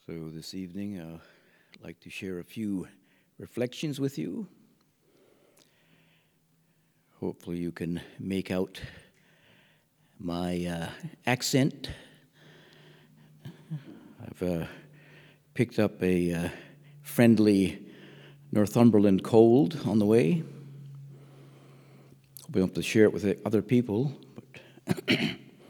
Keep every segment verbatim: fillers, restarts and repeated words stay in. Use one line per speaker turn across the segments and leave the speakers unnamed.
So this evening, uh, I'd like to share a few reflections with you. Hopefully you can make out my uh, accent. I've uh, picked up a uh, friendly Northumberland cold on the way. I'll be able to share it with other people, but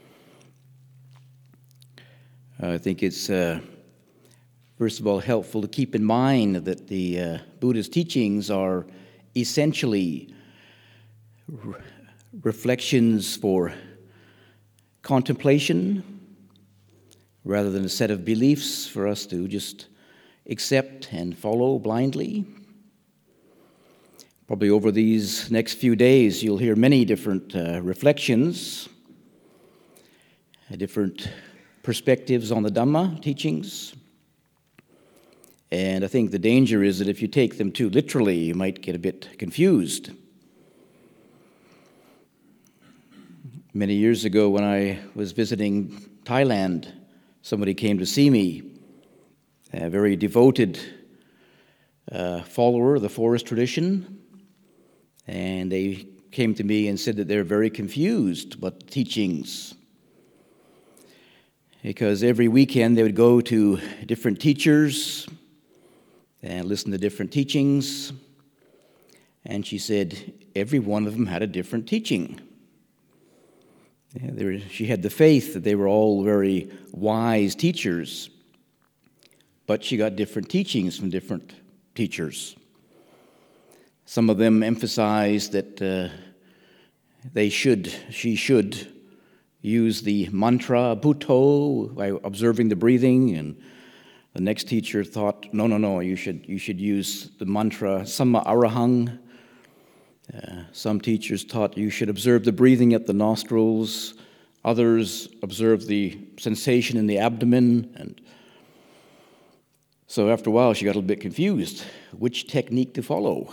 I think it's uh, first of all helpful to keep in mind that the uh, Buddha's teachings are essentially re- reflections for contemplation rather than a set of beliefs for us to just accept and follow blindly. Probably over these next few days, you'll hear many different uh, reflections, uh, different perspectives on the Dhamma teachings. And I think the danger is that if you take them too literally, you might get a bit confused. Many years ago, when I was visiting Thailand, somebody came to see me, a very devoted uh, follower of the forest tradition, and they came to me and said that they're very confused about the teachings, because every weekend they would go to different teachers and listen to different teachings, and she said every one of them had a different teaching. Yeah, they were, she had the faith that they were all very wise teachers, but she got different teachings from different teachers. Some of them emphasized that uh, they should, she should use the mantra Bhutto by observing the breathing, and the next teacher thought, no, no, no, you should you should use the mantra Samma Arahang. Uh, some teachers taught you should observe the breathing at the nostrils. Others observe the sensation in the abdomen. And so after a while, she got a little bit confused which technique to follow.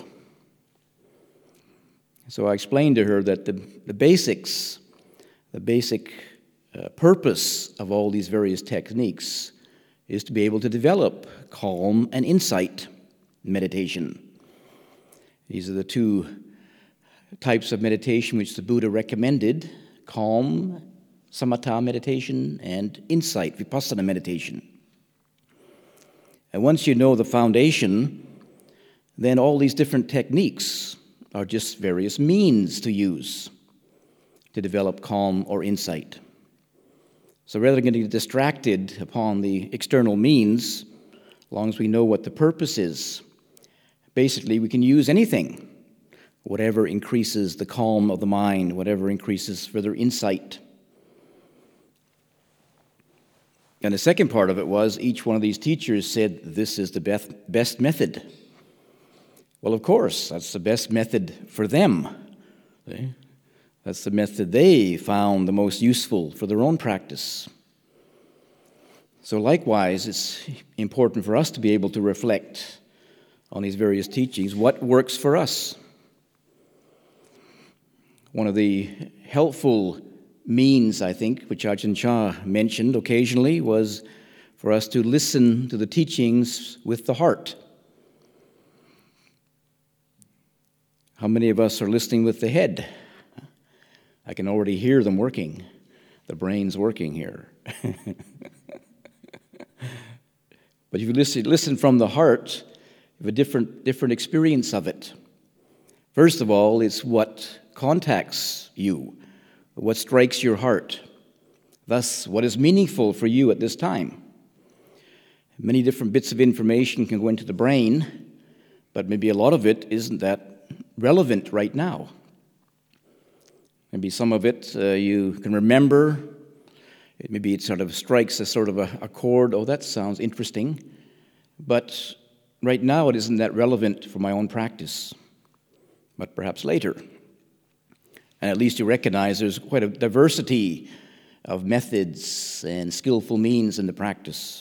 So I explained to her that the, the basics, the basic uh, purpose of all these various techniques is to be able to develop calm and insight meditation. These are the two types of meditation which the Buddha recommended: calm, samatha meditation, and insight, vipassana meditation. And once you know the foundation, then all these different techniques are just various means to use to develop calm or insight. So rather than getting distracted upon the external means, as long as we know what the purpose is, basically we can use anything, whatever increases the calm of the mind, whatever increases further insight. And the second part of it was each one of these teachers said this is the best, best method. Well, of course, that's the best method for them. See? That's the method they found the most useful for their own practice. So likewise, it's important for us to be able to reflect on these various teachings. What works for us? One of the helpful means, I think, which Ajahn Chah mentioned occasionally, was for us to listen to the teachings with the heart. How many of us are listening with the head? I can already hear them working. The brain's working here. But if you listen, listen from the heart, you have a different, different experience of it. First of all, it's what contacts you, what strikes your heart. Thus, what is meaningful for you at this time. Many different bits of information can go into the brain, but maybe a lot of it isn't that relevant right now. Maybe some of it uh, you can remember. It, maybe it sort of strikes a sort of a, a chord. Oh, that sounds interesting. But right now it isn't that relevant for my own practice. But perhaps later. And at least you recognize there's quite a diversity of methods and skillful means in the practice.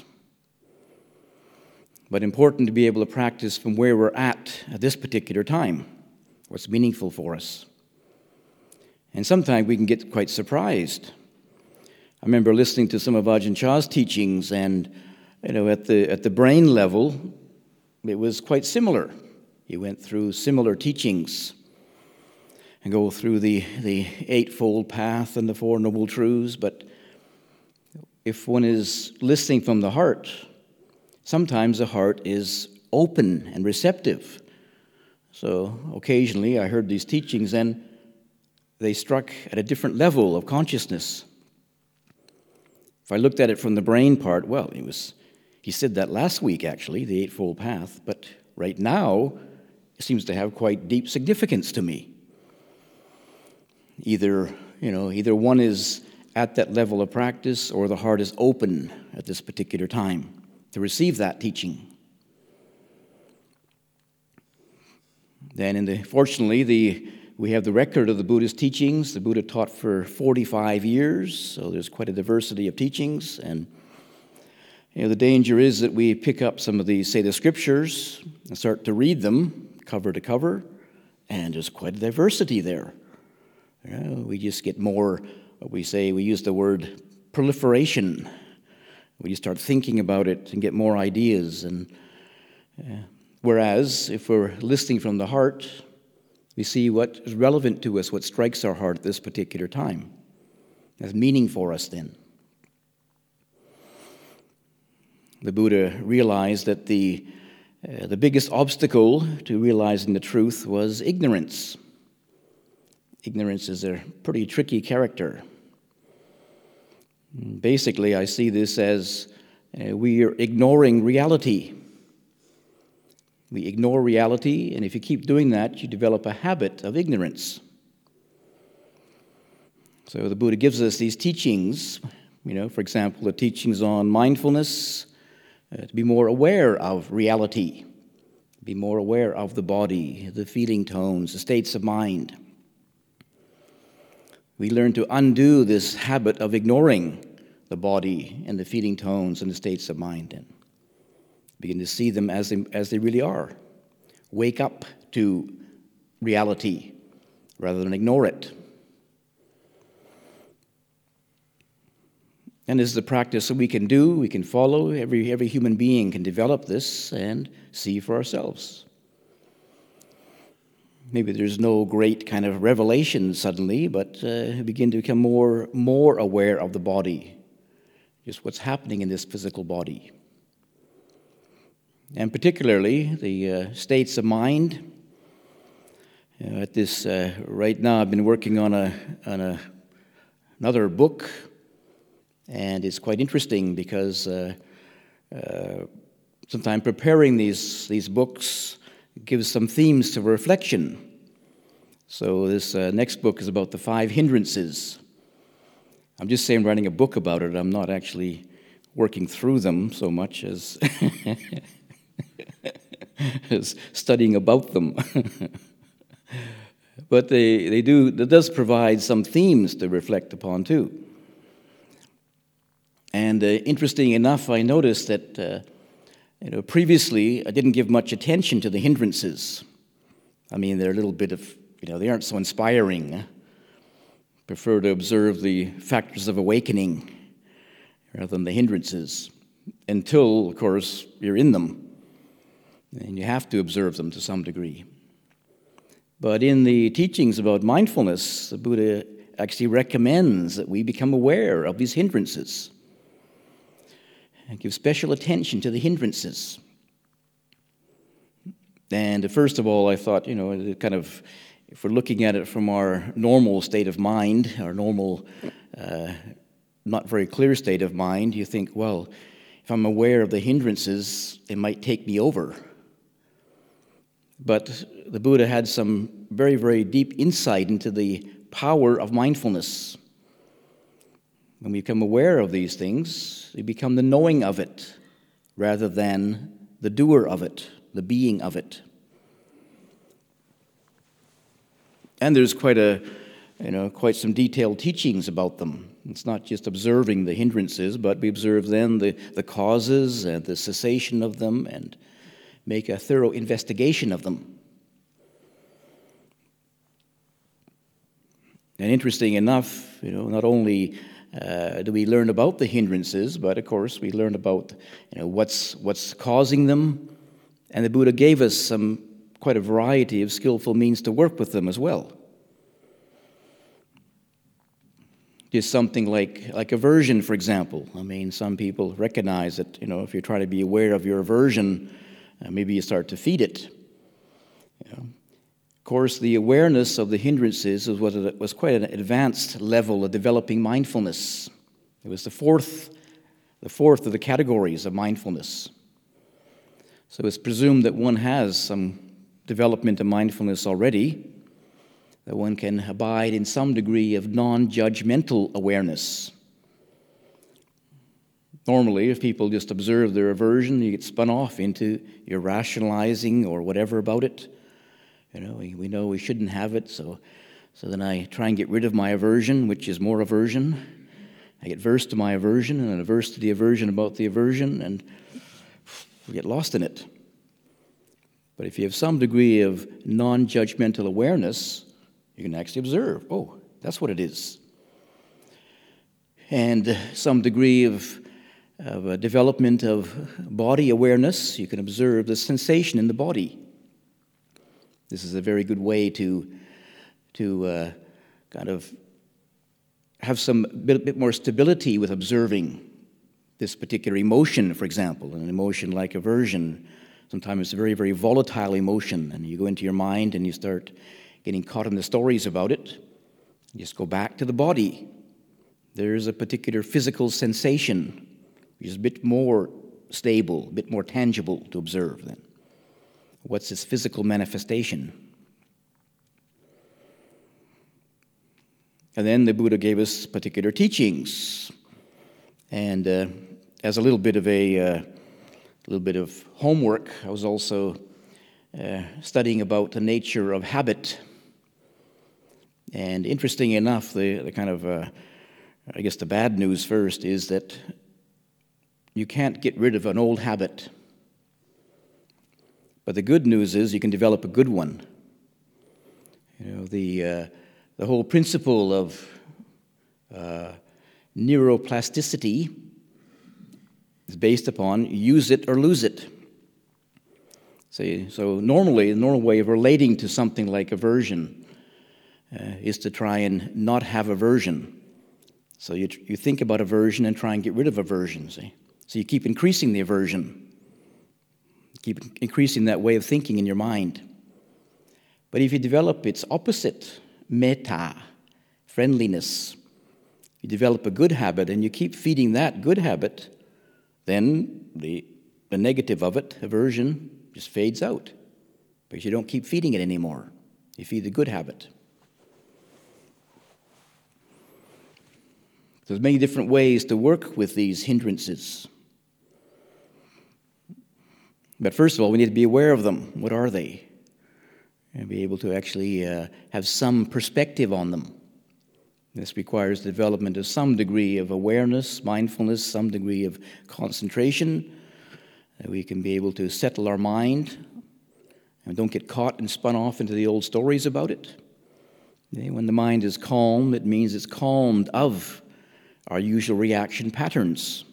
But important to be able to practice from where we're at at this particular time. What's meaningful for us. And sometimes we can get quite surprised. I remember listening to some of Ajahn Chah's teachings, and You know, at the at the brain level, it was quite similar. He went through similar teachings and go through the, the Eightfold Path and the Four Noble Truths. But if one is listening from the heart, sometimes the heart is open and receptive. So occasionally I heard these teachings and they struck at a different level of consciousness. If I looked at it from the brain part, well, it was... He said that last week, actually, the Eightfold Path, but right now it seems to have quite deep significance to me. Either, you know, either one is at that level of practice or the heart is open at this particular time to receive that teaching. Then, in the, fortunately, the we have the record of the Buddha's teachings. The Buddha taught for forty-five years, so there's quite a diversity of teachings. And you know, the danger is that we pick up some of these, say, the scriptures and start to read them cover to cover, and there's quite a diversity there. You know, we just get more, what we say, we use the word proliferation. We just start thinking about it and get more ideas. And uh, whereas, if we're listening from the heart, we see what is relevant to us, what strikes our heart at this particular time. Has meaning for us then. The Buddha realized that the, uh, the biggest obstacle to realizing the truth was ignorance. Ignorance is a pretty tricky character. Basically, I see this as uh, we are ignoring reality. We ignore reality, and if you keep doing that, you develop a habit of ignorance. So the Buddha gives us these teachings, you know, for example, the teachings on mindfulness, Uh, to be more aware of reality, be more aware of the body, the feeling tones, the states of mind. We learn to undo this habit of ignoring the body and the feeling tones and the states of mind and begin to see them as they, as they really are. Wake up to reality rather than ignore it. And this is a practice that we can do, we can follow. Every, every human being can develop this and see for ourselves. Maybe there's no great kind of revelation suddenly, but uh, begin to become more, more aware of the body, just what's happening in this physical body. And particularly the uh, states of mind. You know, at this, uh, right now I've been working on, a, on a, another book. And it's quite interesting because uh, uh, sometimes preparing these, these books gives some themes to reflection. So this uh, next book is about the five hindrances. I'm just saying writing a book about it. I'm not actually working through them so much as, as studying about them. But they, they do, it does provide some themes to reflect upon too. And uh, interesting enough, I noticed that uh, you know, previously I didn't give much attention to the hindrances. I mean, they're a little bit of, you know, they aren't so inspiring. I prefer to observe the factors of awakening rather than the hindrances until, of course, you're in them. And you have to observe them to some degree. But in the teachings about mindfulness, the Buddha actually recommends that we become aware of these hindrances. And give special attention to the hindrances. And first of all, I thought, you know, kind of, if we're looking at it from our normal state of mind, our normal, uh, not very clear state of mind, you think, well, if I'm aware of the hindrances, it might take me over. But the Buddha had some very, very deep insight into the power of mindfulness. When we become aware of these things, we become the knowing of it rather than the doer of it, the being of it. And there's quite a, you know, quite some detailed teachings about them. It's not just observing the hindrances, but we observe then the, the causes and the cessation of them and make a thorough investigation of them. And interesting enough, you know, not only uh, do we learn about the hindrances, but of course we learn about you know what's what's causing them, and the Buddha gave us some quite a variety of skillful means to work with them as well. Just something like like aversion, for example. I mean, some people recognize that you know if you're trying to be aware of your aversion, uh, maybe you start to feed it. You know. Of course, the awareness of the hindrances was, was quite an advanced level of developing mindfulness. It was the fourth, the fourth of the categories of mindfulness. So it's presumed that one has some development of mindfulness already, that one can abide in some degree of non-judgmental awareness. Normally, if people just observe their aversion, you get spun off into your rationalizing or whatever about it. You know, we, we know we shouldn't have it, so so then I try and get rid of my aversion, which is more aversion. I get versed to my aversion and then averse to the aversion about the aversion, and we get lost in it. But if you have some degree of non-judgmental awareness, you can actually observe, oh, that's what it is. And some degree of, of a development of body awareness, you can observe the sensation in the body. This is a very good way to, to uh, kind of have some bit, bit more stability with observing this particular emotion, for example. An emotion like aversion, sometimes it's a very, very volatile emotion, and you go into your mind and you start getting caught in the stories about it. You just go back to the body. There's a particular physical sensation, which is a bit more stable, a bit more tangible to observe then. What's its physical manifestation? And then the Buddha gave us particular teachings. And uh, as a little bit of a uh, little bit of homework, I was also uh, studying about the nature of habit. And interesting enough, the, the kind of, uh, I guess the bad news first is that you can't get rid of an old habit. But the good news is you can develop a good one. You know, the uh, the whole principle of uh, neuroplasticity is based upon use it or lose it. See, so normally, the normal way of relating to something like aversion uh, is to try and not have aversion. So you you think about aversion and try and get rid of aversion. See, so you keep increasing the aversion. Keep increasing that way of thinking in your mind. But if you develop its opposite, metta, friendliness, you develop a good habit and you keep feeding that good habit, then the, the negative of it, aversion, just fades out. Because you don't keep feeding it anymore. You feed the good habit. There's many different ways to work with these hindrances. But first of all, we need to be aware of them. What are they? And be able to actually uh, have some perspective on them. This requires the development of some degree of awareness, mindfulness, some degree of concentration. That we can be able to settle our mind and don't get caught and spun off into the old stories about it. When the mind is calm, it means it's calmed of our usual reaction patterns.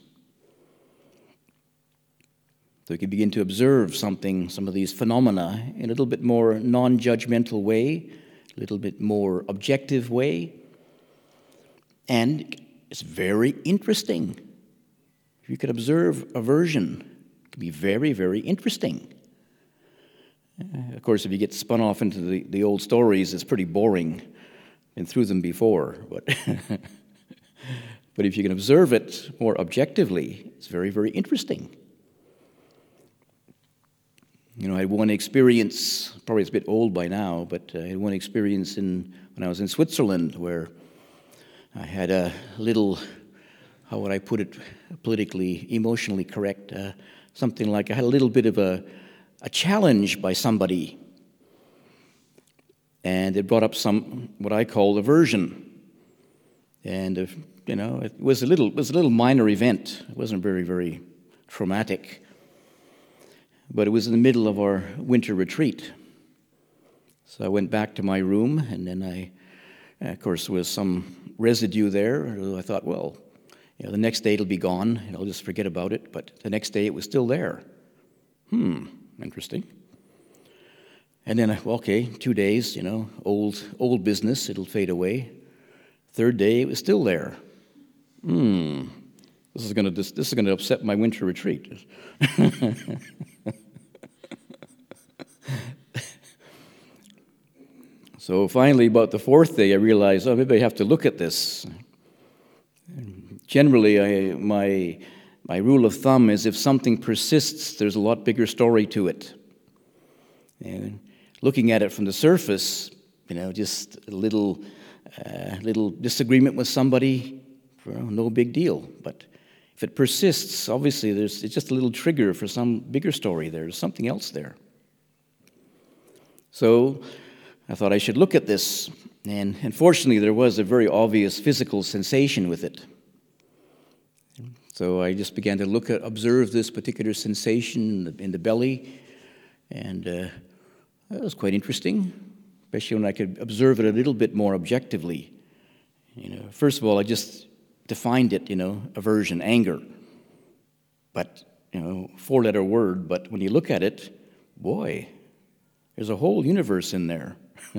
So we can begin to observe something, some of these phenomena in a little bit more non-judgmental way, a little bit more objective way. And it's very interesting. If you could observe aversion, it can be very, very interesting. Uh, of course, if you get spun off into the, the old stories, it's pretty boring. Been through them before. But, but if you can observe it more objectively, it's very, very interesting. You know, I had one experience, probably it's a bit old by now, but I had one experience in when I was in Switzerland where I had a little, how would I put it, politically, emotionally correct, uh, something like I had a little bit of a, a challenge by somebody. And it brought up some, what I call aversion. And, uh, you know, it was a little, it was a little minor event. It wasn't very, very traumatic. But it was in the middle of our winter retreat. So I went back to my room, and then I, of course, there was some residue there. I thought, well, you know, the next day it'll be gone, and I'll just forget about it. But the next day it was still there. Hmm, interesting. And then, okay, two days, you know, old old business, it'll fade away. Third day, it was still there. Hmm, this is going to this, this is going to upset my winter retreat. So finally, about the fourth day, I realized, oh, maybe I have to look at this. Generally, I, my my rule of thumb is if something persists, there's a lot bigger story to it. And looking at it from the surface, you know, just a little uh, little disagreement with somebody, well, no big deal. But if it persists, obviously, there's it's just a little trigger for some bigger story there. There's something else there. So I thought I should look at this, and unfortunately there was a very obvious physical sensation with it. So I just began to look at, observe this particular sensation in the, in the belly, and uh, that was quite interesting, especially when I could observe it a little bit more objectively. You know, first of all, I just defined it, you know, aversion, anger. But, you know, four-letter word, but when you look at it, boy, there's a whole universe in there.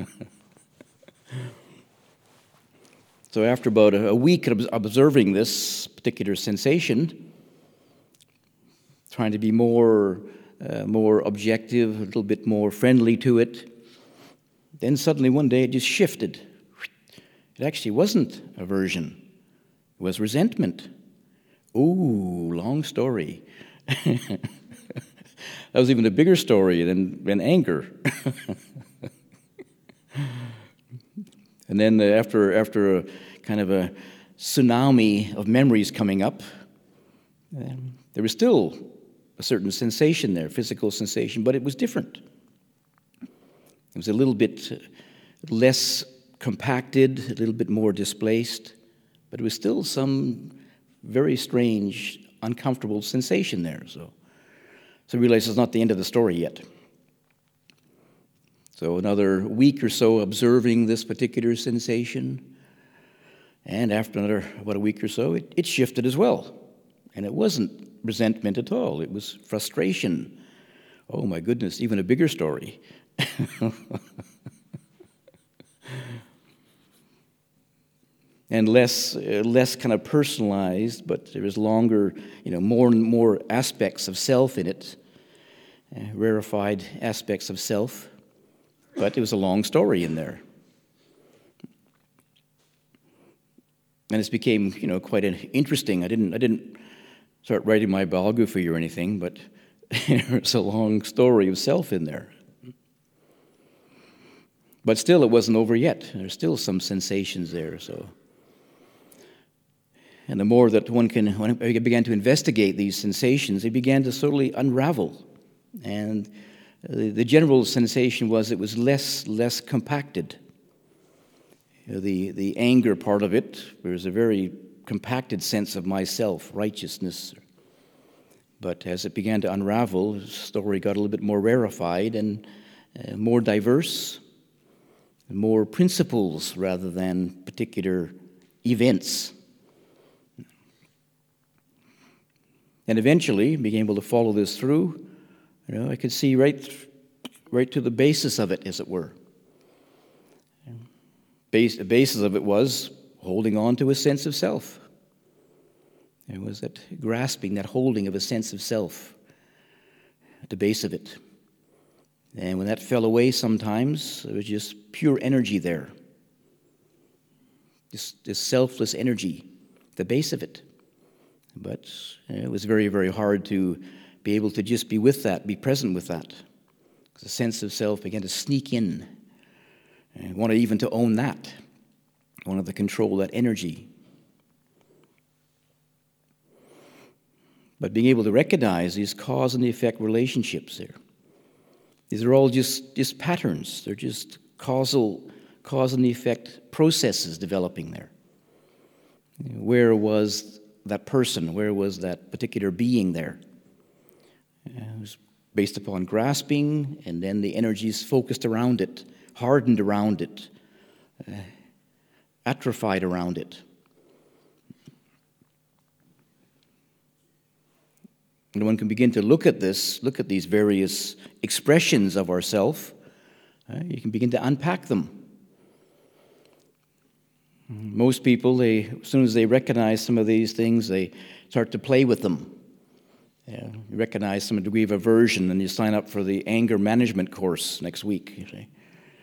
So after about a week of observing this particular sensation, trying to be more, uh, more objective, a little bit more friendly to it, then suddenly one day it just shifted. It actually wasn't aversion. It was resentment. Ooh, long story. That was even a bigger story than, than anger. And then uh, after after a kind of a tsunami of memories coming up, um, there was still a certain sensation there, physical sensation, but it was different. It was a little bit less compacted, a little bit more displaced, but it was still some very strange, uncomfortable sensation there. So, so I realized it's not the end of the story yet. So another week or so observing this particular sensation, and after another, about a week or so, it, it shifted as well. And it wasn't resentment at all. It was frustration. Oh my goodness, even a bigger story. And less, uh, less kind of personalized, but there was longer, you know, more and more aspects of self in it, uh, rarefied aspects of self. But it was a long story in there. And it became, you know, quite an interesting. I didn't, I didn't start writing my biography or anything, but there's a long story of self in there. But still, it wasn't over yet. There's still some sensations there. So, and the more that one can, when I began to investigate these sensations, they began to slowly unravel, and the general sensation was it was less less compacted. You know, the, the anger part of it, there was a very compacted sense of myself, righteousness. But as it began to unravel, the story got a little bit more rarefied and uh, more diverse, more principles rather than particular events. And eventually, being able to follow this through, you know, I could see right, right to the basis of it, as it were. Base, the basis of it was holding on to a sense of self. It was that grasping, that holding of a sense of self at the base of it. And when that fell away sometimes, there was just pure energy there. This, this selfless energy, the base of it. But you know, it was very, very hard to be able to just be with that, be present with that. Because the sense of self began to sneak in. And I wanted even to own that. I wanted to control that energy. But being able to recognize these cause and effect relationships there. These are all just, just patterns. They're just causal, cause and effect processes developing there. Where was that person? Where was that particular being there? It was based upon grasping, and then the energies focused around it, hardened around it, uh, atrophied around it. And one can begin to look at this, look at these various expressions of ourself. Uh, you can begin to unpack them. Most people, they, as soon as they recognize some of these things, they start to play with them. Yeah, you recognize some degree of aversion, and you sign up for the anger management course next week. You see.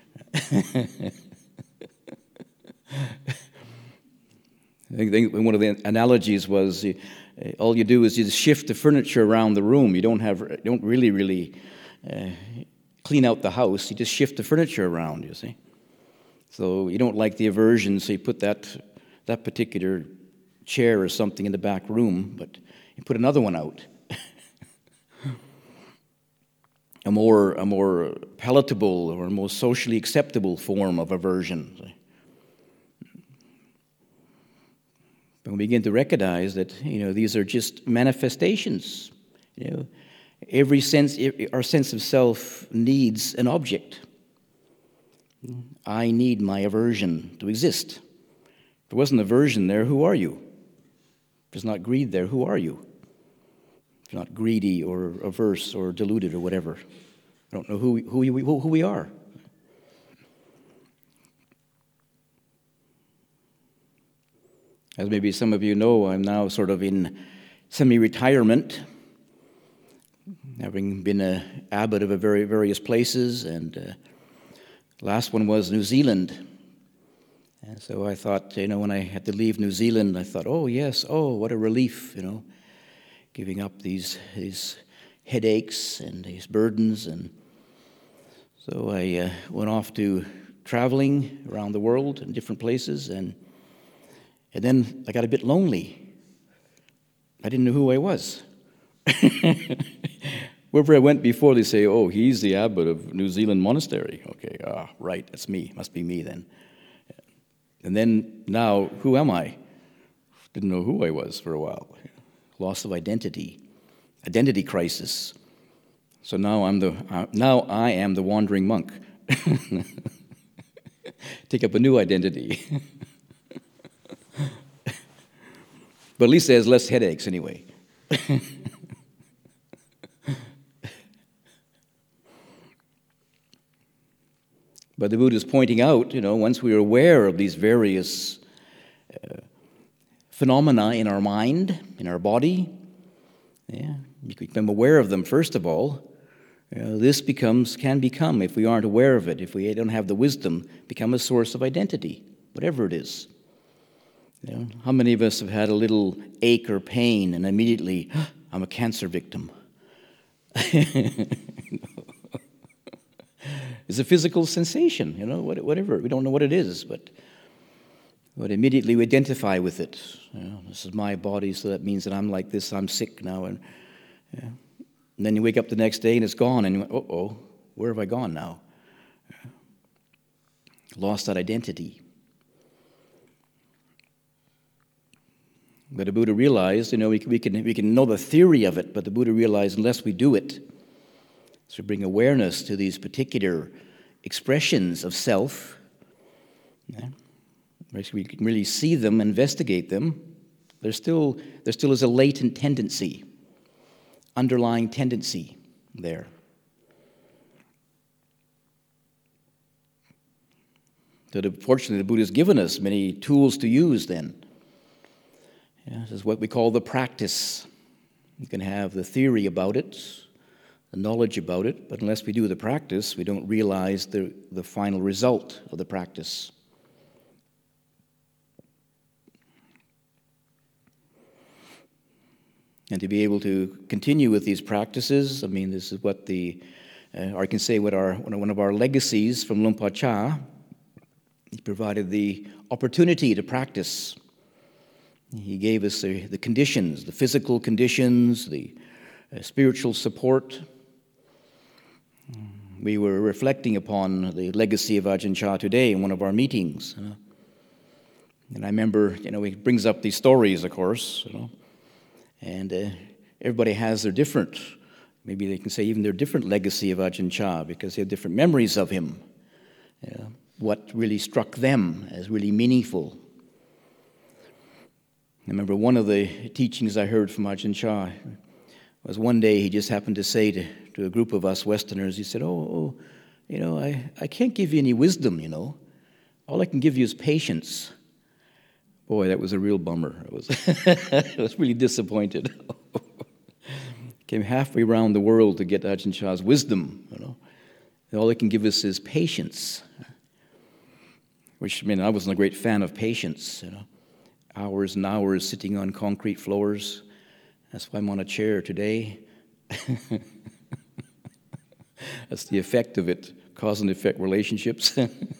I think one of the analogies was, you, all you do is you just shift the furniture around the room. You don't have, you don't really, really uh, clean out the house. You just shift the furniture around. You see. So you don't like the aversion, so you put that that particular chair or something in the back room, but you put another one out. a more a more palatable or a more socially acceptable form of aversion. But we begin to recognize that, you know, these are just manifestations. You know, every sense, our sense of self needs an object. I need my aversion to exist. If there wasn't aversion there, who are you? If there's not greed there, who are you? If you're not greedy or averse or deluded or whatever, I don't know who we, who we, who we are. As maybe some of you know, I'm now sort of in semi-retirement, having been an abbot of a very various places, and uh, last one was New Zealand. And so I thought, you know, when I had to leave New Zealand, I thought, oh, yes, oh, what a relief, you know, giving up these, these headaches and these burdens. And so I uh, went off to traveling around the world in different places, and and then I got a bit lonely. I didn't know who I was. Wherever I went before, they say, oh, he's the abbot of New Zealand Monastery. Okay, ah, right, that's me. Must be me then. And then now, who am I? Didn't know who I was for a while. Loss of identity, identity crisis. So now I'm the uh, now I am the wandering monk. Take up a new identity. But at least it has less headaches anyway. But the Buddha is pointing out, you know, once we are aware of these various uh, phenomena in our mind, in our body, yeah, you become aware of them first of all. You know, this becomes can become, if we aren't aware of it, if we don't have the wisdom, become a source of identity, whatever it is. You know, how many of us have had a little ache or pain and immediately, oh, I'm a cancer victim? It's a physical sensation, you know, whatever. We don't know what it is, but, but immediately we identify with it. You know, this is my body, so that means that I'm like this, I'm sick now. And, yeah. And then you wake up the next day and it's gone, and you went, uh-oh, where have I gone now? Yeah. Lost that identity. But the Buddha realized, you know, we can, we can we can know the theory of it, but the Buddha realized unless we do it, so bring awareness to these particular expressions of self, yeah, we can really see them, investigate them. There's still there still is a latent tendency, underlying tendency there. So the, fortunately, the Buddha has given us many tools to use then. Yeah, this is what we call the practice. You can have the theory about it, the knowledge about it, but unless we do the practice, we don't realize the, the final result of the practice. And to be able to continue with these practices, I mean, this is what the, uh, or I can say what our one of our legacies from Luang Por Chah, he provided the opportunity to practice. He gave us the, the conditions, the physical conditions, the uh, spiritual support. We were reflecting upon the legacy of Ajahn Chah today in one of our meetings. You know? And I remember, you know, he brings up these stories, of course, you know, and uh, everybody has their different, maybe they can say even their different legacy of Ajahn Chah because they have different memories of him. You know? what really struck them as really meaningful. I remember one of the teachings I heard from Ajahn Chah was one day he just happened to say to, to a group of us Westerners, he said, oh, oh you know, I, I can't give you any wisdom, you know. All I can give you is patience. Boy, that was a real bummer. I was, I was really disappointed. Came halfway around the world to get Ajahn Chah's wisdom, you know. And all they can give us is patience. Which, I mean, I wasn't a great fan of patience, you know. Hours and hours sitting on concrete floors. That's why I'm on a chair today. That's the effect of it, cause and effect relationships.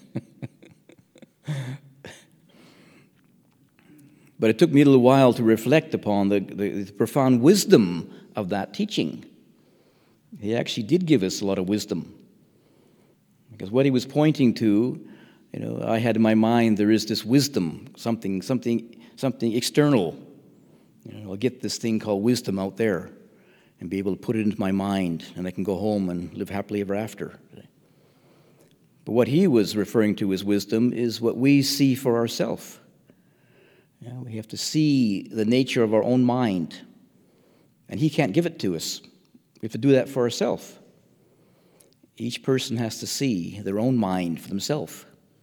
But it took me a little while to reflect upon the, the, the profound wisdom of that teaching. He actually did give us a lot of wisdom. Because what he was pointing to, you know, I had in my mind there is this wisdom, something, something, something external. You know, I'll get this thing called wisdom out there and be able to put it into my mind, and I can go home and live happily ever after. But what he was referring to as wisdom is what we see for ourselves. You know, we have to see the nature of our own mind, and he can't give it to us. We have to do that for ourselves. Each person has to see their own mind for themselves.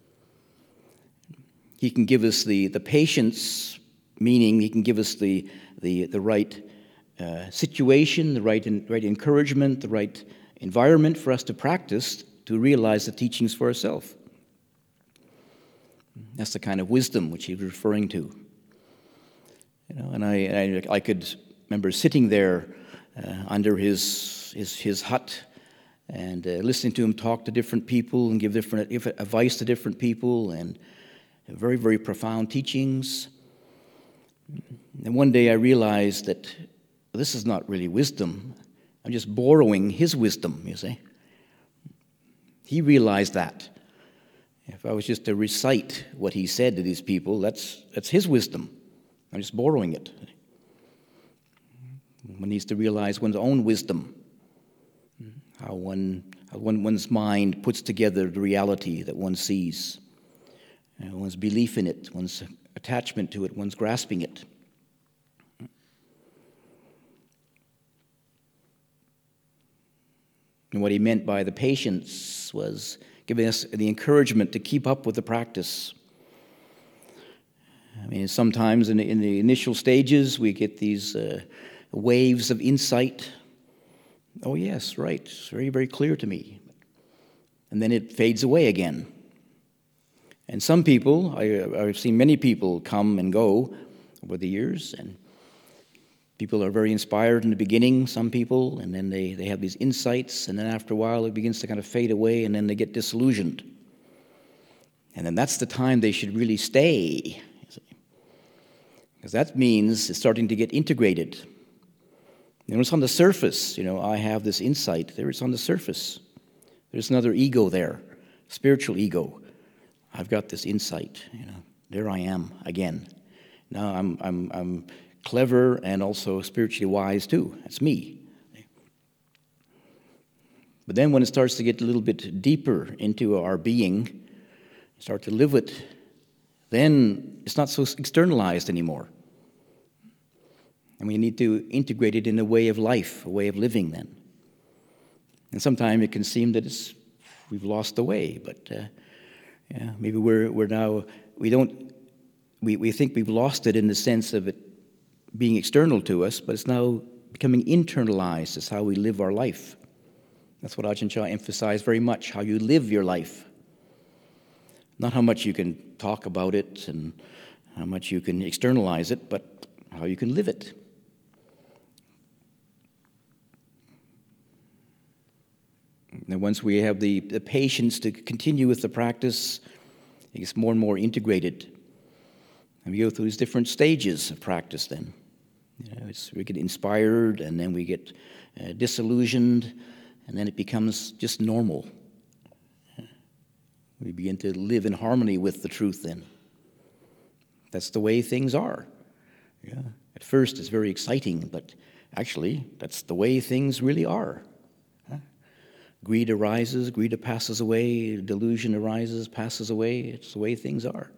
He can give us the, the patience, meaning he can give us the, the, the right uh, situation, the right, in, right encouragement, the right environment for us to practice to realize the teachings for ourselves. That's the kind of wisdom which he was referring to. You know, and I, I, I could remember sitting there uh, under his, his, his hut and uh, listening to him talk to different people and give different advice to different people, and very, very profound teachings. And one day I realized that this is not really wisdom. I'm just borrowing his wisdom, you see. He realized that. If I was just to recite what he said to these people, that's that's his wisdom. I'm just borrowing it. One needs to realize one's own wisdom, how one how one, one's mind puts together the reality that one sees, you know, one's belief in it, one's attachment to it, one's grasping it. And what he meant by the patience was giving us the encouragement to keep up with the practice. I mean, sometimes in the, in the initial stages, we get these uh, waves of insight. Oh, yes, right, it's very, very clear to me. And then it fades away again. And some people, I, I've seen many people come and go over the years, and people are very inspired in the beginning, some people, and then they, they have these insights, and then after a while it begins to kind of fade away, and then they get disillusioned. And then that's the time they should really stay, because that means it's starting to get integrated. You know, it's on the surface. You know, I have this insight. There it's on the surface. There's another ego there, spiritual ego. I've got this insight. You know, there I am again. Now I'm I'm I'm clever and also spiritually wise too. That's me. But then when it starts to get a little bit deeper into our being, start to live it, then it's not so externalized anymore. And we need to integrate it in a way of life, a way of living then. And sometimes it can seem that it's, we've lost the way, but uh, yeah, maybe we're we're now, we don't, we, we think we've lost it in the sense of it being external to us, but it's now becoming internalized as how we live our life. That's what Ajahn Chah emphasized very much, how you live your life. Not how much you can talk about it and how much you can externalize it, but how you can live it. And once we have the, the patience to continue with the practice, it gets more and more integrated. And we go through these different stages of practice then. You know, it's, we get inspired, and then we get uh, disillusioned, and then it becomes just normal. We begin to live in harmony with the truth then. That's the way things are. Yeah. At first it's very exciting, but actually that's the way things really are. Greed arises, greed passes away, delusion arises, passes away. It's the way things are.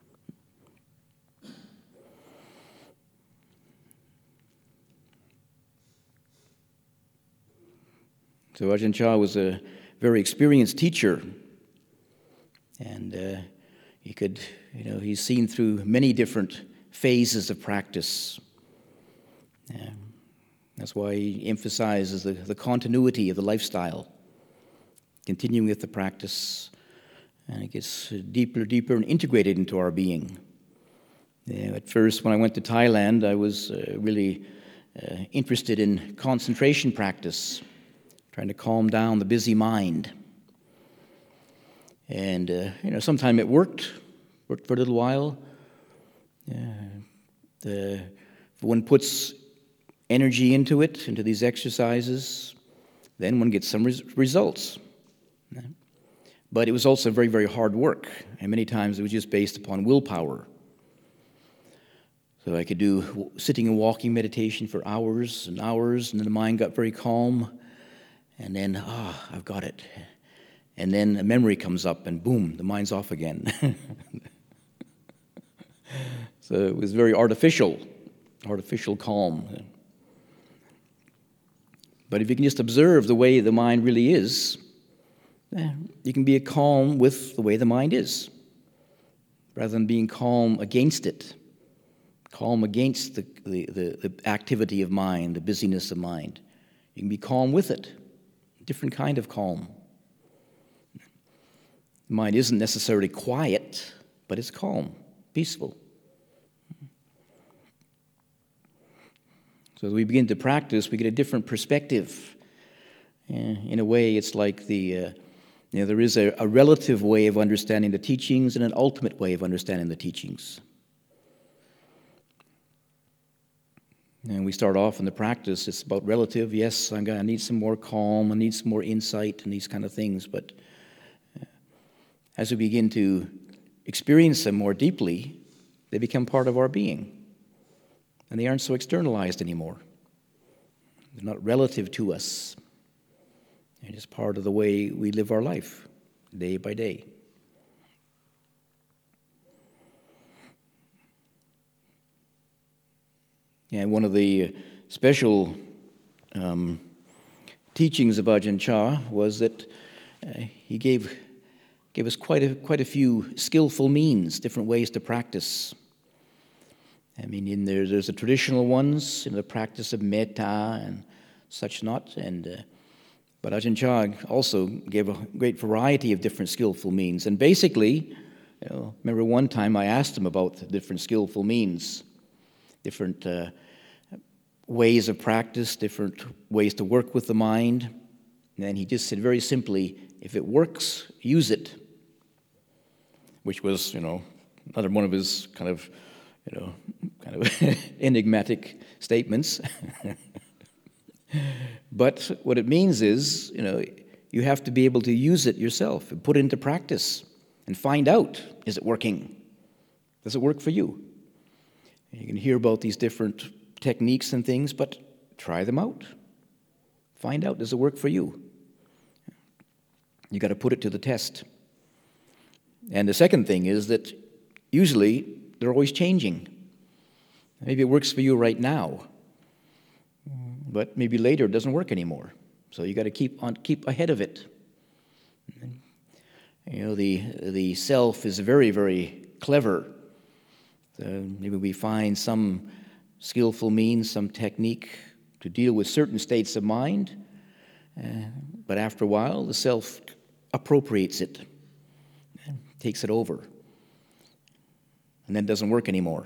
So Ajahn Chah was a very experienced teacher, and uh, he could, you know, he's seen through many different phases of practice. Um, that's why he emphasizes the, the continuity of the lifestyle, continuing with the practice, and it gets deeper, deeper, and integrated into our being. Yeah, at first, when I went to Thailand, I was uh, really uh, interested in concentration practice, trying to calm down the busy mind. And, uh, you know, sometimes it worked, worked for a little while. Yeah. The, if one puts energy into it, into these exercises, then one gets some res- results. Yeah. But it was also very, very hard work, and many times it was just based upon willpower. So I could do sitting and walking meditation for hours and hours, and then the mind got very calm. And then, ah, oh, I've got it. And then a memory comes up, and boom, the mind's off again. So it was very artificial, artificial calm. But if you can just observe the way the mind really is, you can be calm with the way the mind is, rather than being calm against it, calm against the, the, the, the activity of mind, the busyness of mind. You can be calm with it. Different kind of calm. The mind isn't necessarily quiet, but it's calm, peaceful. So as we begin to practice, we get a different perspective. In a way, it's like the, uh, you know, there is a, a relative way of understanding the teachings and an ultimate way of understanding the teachings. And we start off in the practice, it's about relative. Yes, I'm gonna, I need some more calm, I need some more insight and these kind of things. But as we begin to experience them more deeply, they become part of our being. And they aren't so externalized anymore. They're not relative to us. They're just part of the way we live our life, day by day. And one of the special um, teachings of Ajahn Chah was that uh, he gave gave us quite a quite a few skillful means, different ways to practice. I mean, in there, there's the traditional ones, in the practice of metta and such not, and uh, but Ajahn Chah also gave a great variety of different skillful means. And basically, you know, remember one time I asked him about the different skillful means, different uh, ways of practice, different ways to work with the mind. And he just said very simply, if it works, use it. Which was, you know, another one of his kind of, you know, kind of enigmatic statements. But what it means is, you know, you have to be able to use it yourself and put it into practice and find out, is it working? Does it work for you? You can hear about these different techniques and things, but try them out. Find out, does it work for you? You got to put it to the test. And the second thing is that usually they're always changing. Maybe it works for you right now, but maybe later it doesn't work anymore. So you got to keep on keep ahead of it. You know, the the self is very, very clever. So maybe we find some skillful means, some technique to deal with certain states of mind, uh, but after a while, the self appropriates it, takes it over, and then it doesn't work anymore.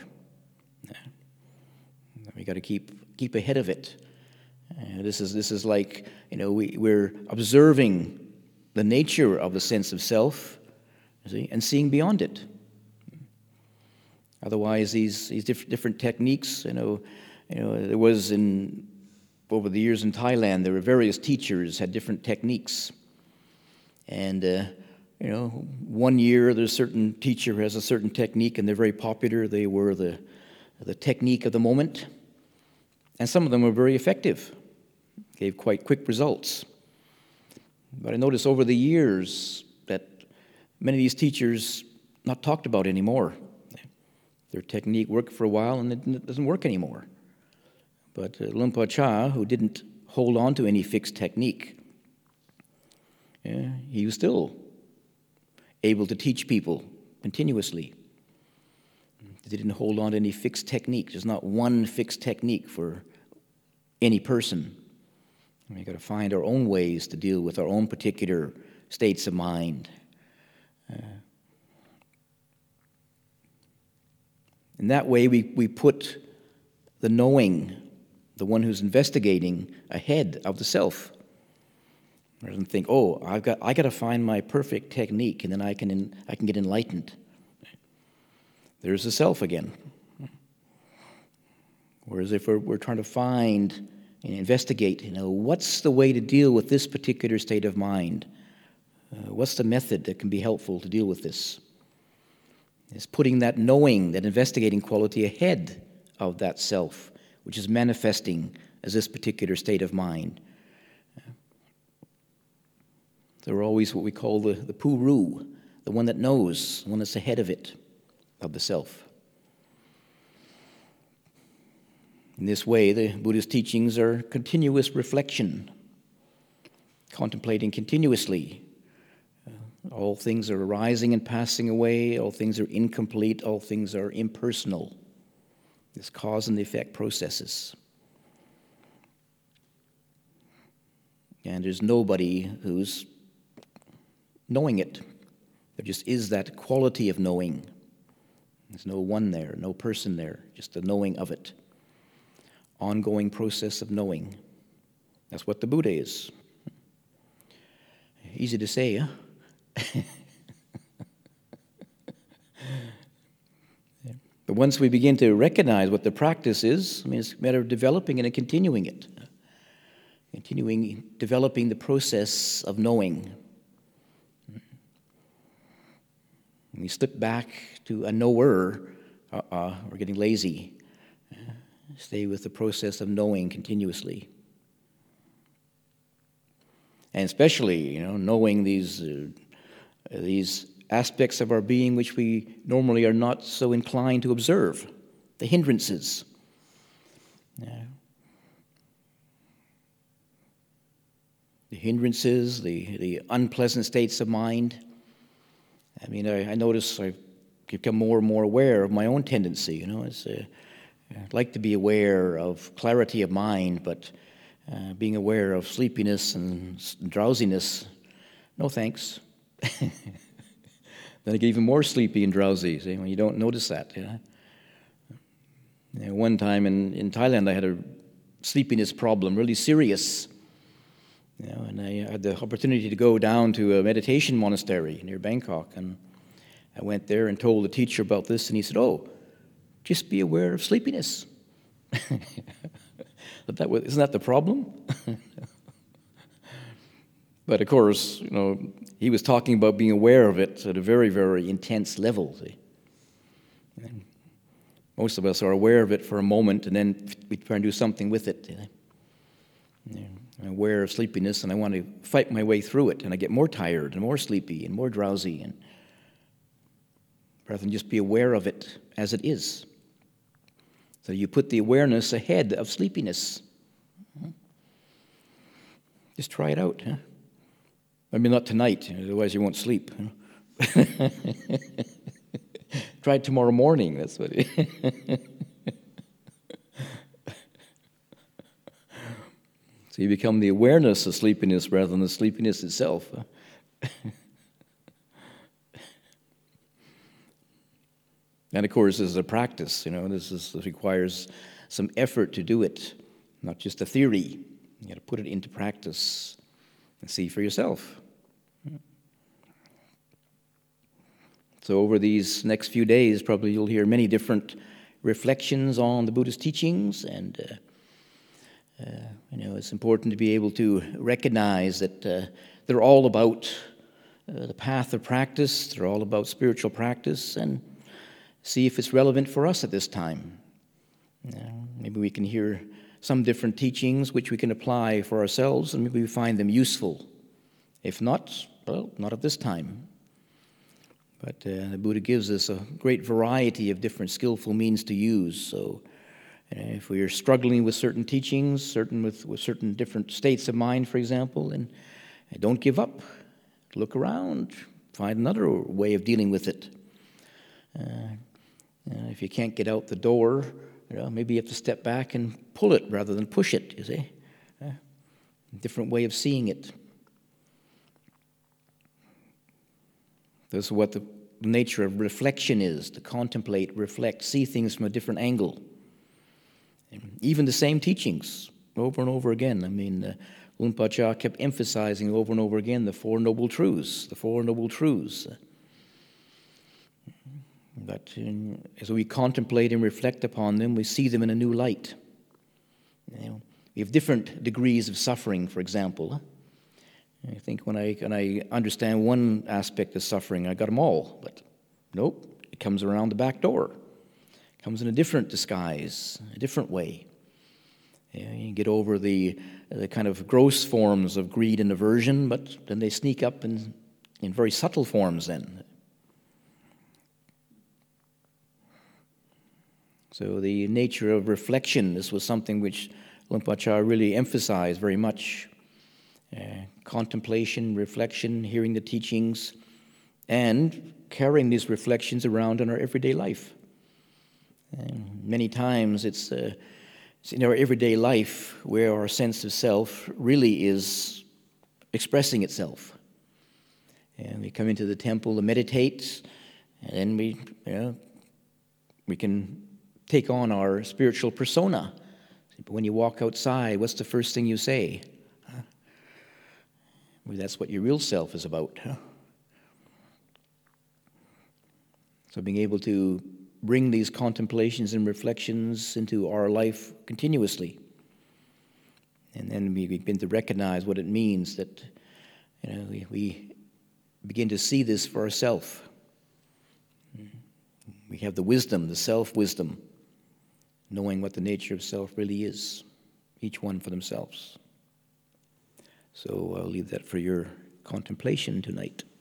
We got to keep keep ahead of it. Uh, this is this is like, you know, we we're observing the nature of the sense of self, you see, and seeing beyond it. Otherwise, these these diff- different techniques, you know, you know, there was in over the years in Thailand, there were various teachers had different techniques, and uh, you know, one year there's a certain teacher who has a certain technique, and they're very popular. They were the the technique of the moment, and some of them were very effective, gave quite quick results. But I notice over the years that many of these teachers not talked about anymore. Their technique worked for a while and it doesn't work anymore. But uh, Luang Por Chah, who didn't hold on to any fixed technique, yeah, he was still able to teach people continuously. He didn't hold on to any fixed technique. There's not one fixed technique for any person. We've got to find our own ways to deal with our own particular states of mind. Uh, in that way, we, we put the knowing, the one who's investigating, ahead of the self. Rather than think, oh, I've got I got to find my perfect technique, and then I can in, I can get enlightened. There's the self again. Whereas if we're, we're trying to find and investigate, you know, what's the way to deal with this particular state of mind? Uh, what's the method that can be helpful to deal with this? It's putting that knowing, that investigating quality ahead of that self, which is manifesting as this particular state of mind. So we're always what we call the, the Puru, the one that knows, the one that's ahead of it, of the self. In this way, the Buddha's teachings are continuous reflection, contemplating continuously. Uh, all things are arising and passing away, all things are incomplete, all things are impersonal. This cause and effect processes. And there's nobody who's knowing it. There just is that quality of knowing. There's no one there, no person there, just the knowing of it. Ongoing process of knowing. That's what the Buddha is. Easy to say, huh? But once we begin to recognize what the practice is, I mean, it's a matter of developing it and continuing it. Continuing, developing the process of knowing. When we slip back to a knower, uh-uh, we're getting lazy. Stay with the process of knowing continuously. And especially, you know, knowing these, uh, these aspects of our being which we normally are not so inclined to observe, the hindrances. Yeah. The hindrances, the, the unpleasant states of mind. I mean, I, I notice I've become more and more aware of my own tendency. You know, it's, uh, I'd like to be aware of clarity of mind, but uh, being aware of sleepiness and drowsiness, no thanks. Then I get even more sleepy and drowsy, see, when you don't notice that. You know? You know, one time in, in Thailand, I had a sleepiness problem, really serious. You know, and I had the opportunity to go down to a meditation monastery near Bangkok, and I went there and told the teacher about this, and he said, "Oh, just be aware of sleepiness." But that was, isn't that the problem? But of course, you know, he was talking about being aware of it at a very, very intense level. See? And most of us are aware of it for a moment, and then we try and do something with it. You know? Yeah. I'm aware of sleepiness, and I want to fight my way through it, and I get more tired and more sleepy and more drowsy, and rather than just be aware of it as it is. So you put the awareness ahead of sleepiness. Just try it out. Huh? I mean, not tonight, otherwise you won't sleep. Huh? Try it tomorrow morning. That's what it So you become the awareness of sleepiness rather than the sleepiness itself. And of course, this is a practice. You know, this, is, this requires some effort to do it, not just a theory. You got to put it into practice and see for yourself. So over these next few days, probably you'll hear many different reflections on the Buddhist teachings, and uh, uh, you know, it's important to be able to recognize that uh, they're all about uh, the path of practice. They're all about spiritual practice, and see if it's relevant for us at this time. You know, maybe we can hear some different teachings which we can apply for ourselves, and maybe we find them useful If not, well, not at this time. But uh, the Buddha gives us a great variety of different skillful means to use. So uh, if we are struggling with certain teachings, certain with, with certain different states of mind, for example, then don't give up. Look around. Find another way of dealing with it. Uh, uh, if you can't get out the door, you know, maybe you have to step back and pull it rather than push it, you see. Uh, different way of seeing it. This is what the nature of reflection is, to contemplate, reflect, see things from a different angle. And even the same teachings, over and over again. I mean, uh, Luang Por Chah kept emphasizing over and over again the Four Noble Truths, the Four Noble Truths. But in, as we contemplate and reflect upon them, we see them in a new light. You know, we have different degrees of suffering, for example. I think when I, when I understand one aspect of suffering, I got them all. But nope, it comes around the back door. It comes in a different disguise, a different way. You know, you get over the, the kind of gross forms of greed and aversion, but then they sneak up in, in very subtle forms then. So the nature of reflection, this was something which Luang Por Chah really emphasized very much. Uh, contemplation, reflection, hearing the teachings, and carrying these reflections around in our everyday life. And many times it's, uh, it's in our everyday life where our sense of self really is expressing itself. And we come into the temple to meditate, and then we, you know, we can take on our spiritual persona. But when you walk outside, what's the first thing you say? Well, that's what your real self is about. Huh? So being able to bring these contemplations and reflections into our life continuously. And then we begin to recognize what it means that, you know, we, we begin to see this for ourselves. We have the wisdom, the self-wisdom, knowing what the nature of self really is, each one for themselves. So I'll leave that for your contemplation tonight.